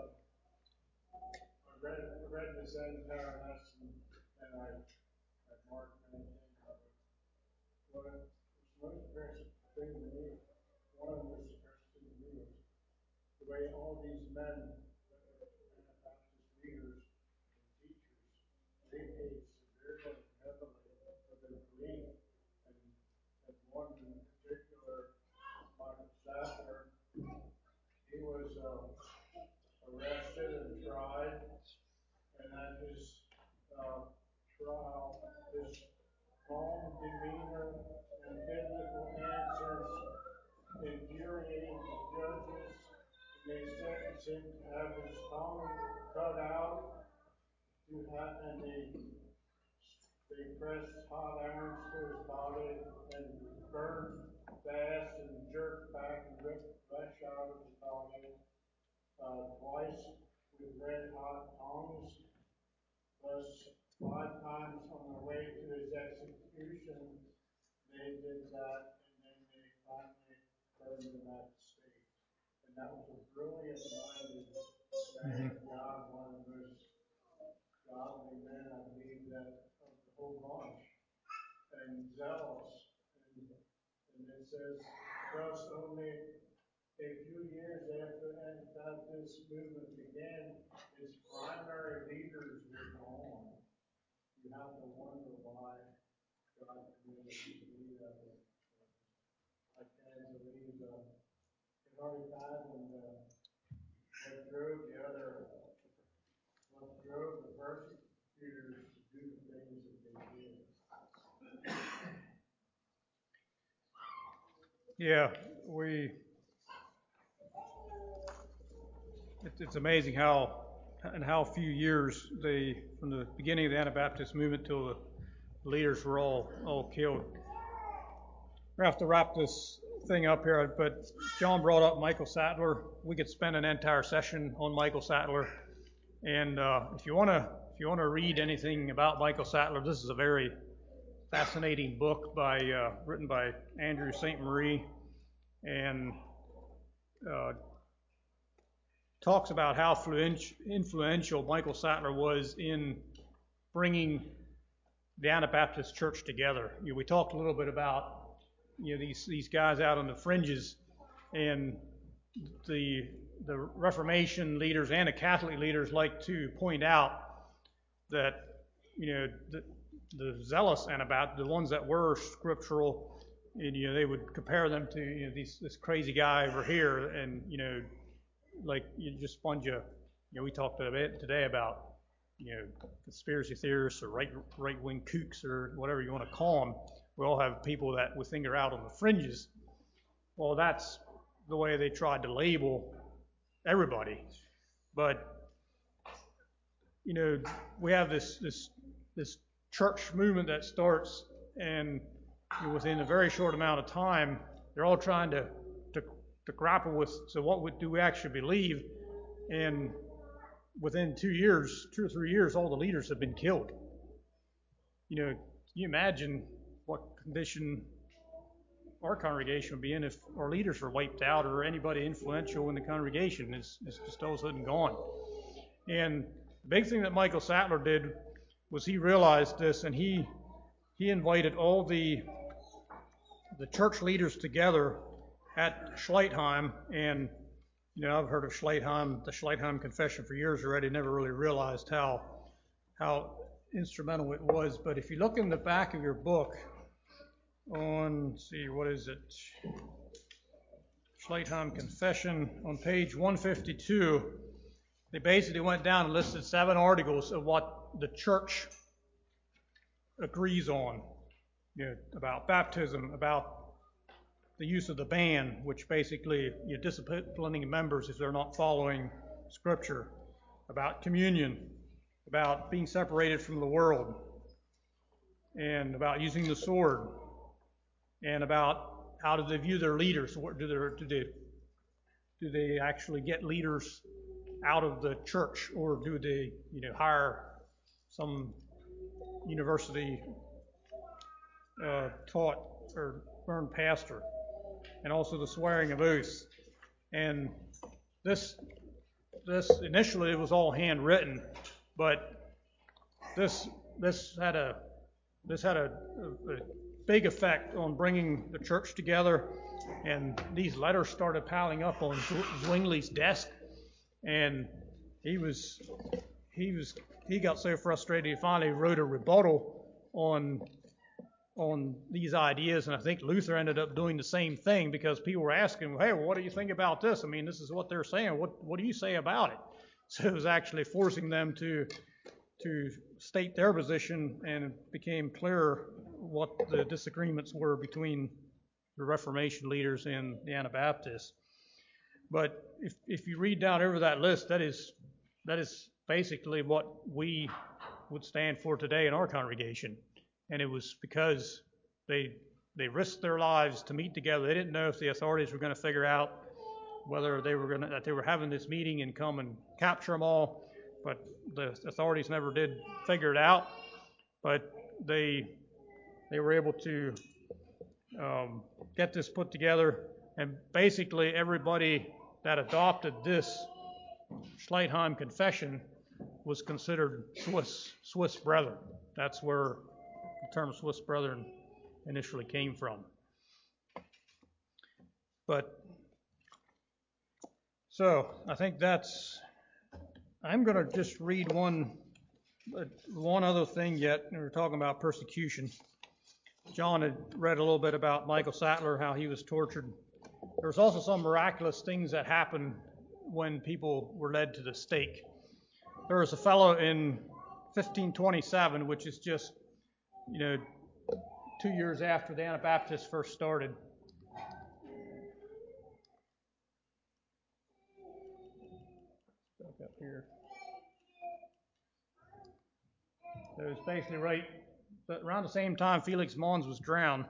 I read this entire lesson, and I marked many things of it. What was most impressive thing to me, one of the most impressive things to me was the way all these men, Anabaptist leaders and teachers, they paid severely and heavily for their belief. And one in particular, Michael Sattler, he was arrested and tried, and at his trial, his calm demeanor and biblical answers infuriated the judges, and they sentenced him to have his tongue cut out, and they pressed hot irons to his body and burned fast and jerked back and ripped flesh out of his body twice with red hot tongs. Plus, 5 times on the way to his execution, they did that, and then they finally burned him at the stake. And that was a brilliant-minded man of God, one of the most godly men, I believe, that of the whole bunch, and zealous. And it says, just only a few years after the Anabaptist movement began, its primary leaders were gone. You have to wonder why God permitted it to be that way. I can't believe can hardly fathom what drove the persecutors to do the things that they did. Yeah, it's amazing how few years from the beginning of the Anabaptist movement till the leaders were all killed. We're going to have to wrap this thing up here, but John brought up Michael Sattler. We could spend an entire session on Michael Sattler, and if you want to read anything about Michael Sattler, this is a very fascinating book written by Andrew St. Marie, and talks about how influential Michael Sattler was in bringing the Anabaptist church together. We talked a little bit about these guys out on the fringes, and the Reformation leaders and the Catholic leaders like to point out that the zealous Anabaptists, the ones that were scriptural, and they would compare them to this crazy guy over here, and like just a bunch of we talked a bit today about conspiracy theorists or right wing kooks or whatever you want to call them. We all have people that we think are out on the fringes. Well, that's the way they tried to label everybody. But, you know, we have this church movement that starts, and within a very short amount of time, they're all trying to grapple with, so what do we actually believe? And within 2 years, 2 or 3 years, all the leaders have been killed. You know, can you imagine what condition our congregation would be in if our leaders were wiped out, or anybody influential in the congregation is just all of a sudden gone? And the big thing that Michael Sattler did was he realized this, and he invited all the church leaders together at Schleitheim. And you know, I've heard of Schleitheim, the Schleitheim Confession for years already. Never really realized how instrumental it was. But if you look in the back of your book, on, let's see, what is it? Schleitheim Confession on page 152. They basically went down and listed 7 articles of what the church agrees on, you know, about baptism, about the use of the ban, which basically you're disciplining members if they're not following Scripture, about communion, about being separated from the world, and about using the sword, and about how do they view their leaders. Do they actually get leaders out of the church, or do they, you know, hire some university taught or learned pastor? And also the swearing of oaths. And this initially it was all handwritten, but this had a big effect on bringing the church together. And these letters started piling up on Zwingli's desk, and he got so frustrated he finally wrote a rebuttal on these ideas. And I think Luther ended up doing the same thing, because people were asking, hey, well, what do you think about this? I mean, this is what they're saying. What do you say about it? So it was actually forcing them to state their position, and it became clearer what the disagreements were between the Reformation leaders and the Anabaptists. But if you read down over that list, that is basically what we would stand for today in our congregation. And it was because they risked their lives to meet together. They didn't know if the authorities were going to figure out whether they were having this meeting and come and capture them all. But the authorities never did figure it out. But they were able to get this put together, and basically everybody that adopted this Schleitheim Confession was considered Swiss brethren. That's where the term Swiss brethren initially came from. But so I think I'm going to just read one other thing yet. We were talking about persecution. John had read a little bit about Michael Sattler, how he was tortured. There's also some miraculous things that happened when people were led to the stake. There was a fellow in 1527, which is just, 2 years after the Anabaptists first started. Back up here. So it was basically right around the same time Felix Mons was drowned.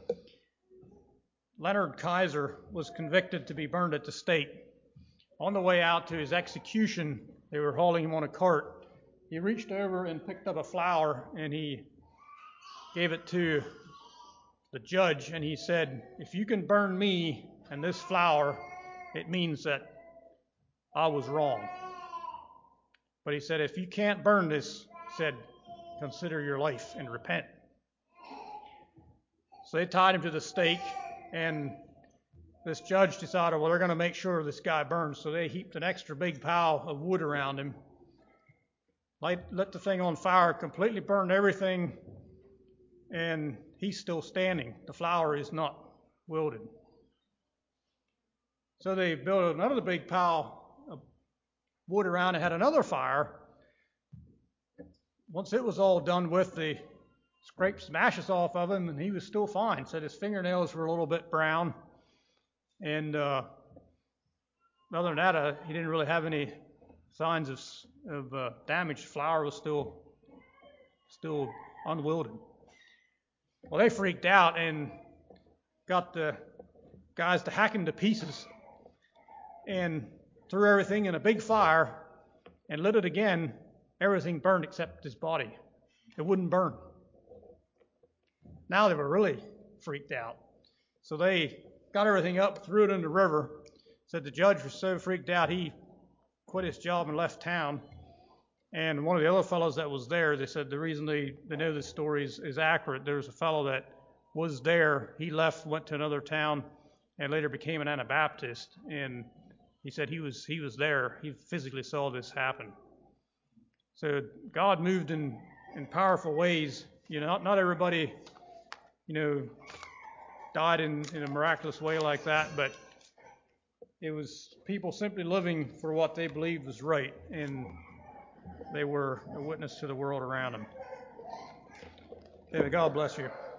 Leonard Kaiser was convicted to be burned at the stake. On the way out to his execution, they were hauling him on a cart. He reached over and picked up a flower, and he gave it to the judge, and he said, "If you can burn me and this flower, it means that I was wrong." But he said, "If you can't burn this," he said, "consider your life and repent." So they tied him to the stake, and this judge decided, well, they're going to make sure this guy burns. So they heaped an extra big pile of wood around him, lit the thing on fire, completely burned everything, and he's still standing. The flower is not wilted. So they built another big pile of wood around it, had another fire. Once it was all done with, they scraped some ashes off of him, and he was still fine. Said his fingernails were a little bit brown, and other than that, he didn't really have any signs of damage. The flower was still unwielded. Well, they freaked out and got the guys to hack him to pieces and threw everything in a big fire and lit it again. Everything burned except his body. It wouldn't burn. Now they were really freaked out. So they got everything up, threw it in the river. Said the judge was so freaked out he quit his job and left town. And one of the other fellows that was there, they said the reason they know this story is accurate, there was a fellow that was there. He left, went to another town, and later became an Anabaptist. And he said he was there. He physically saw this happen. So God moved in powerful ways. Not everybody, died in a miraculous way like that, but it was people simply living for what they believed was right, and they were a witness to the world around them. David, God bless you.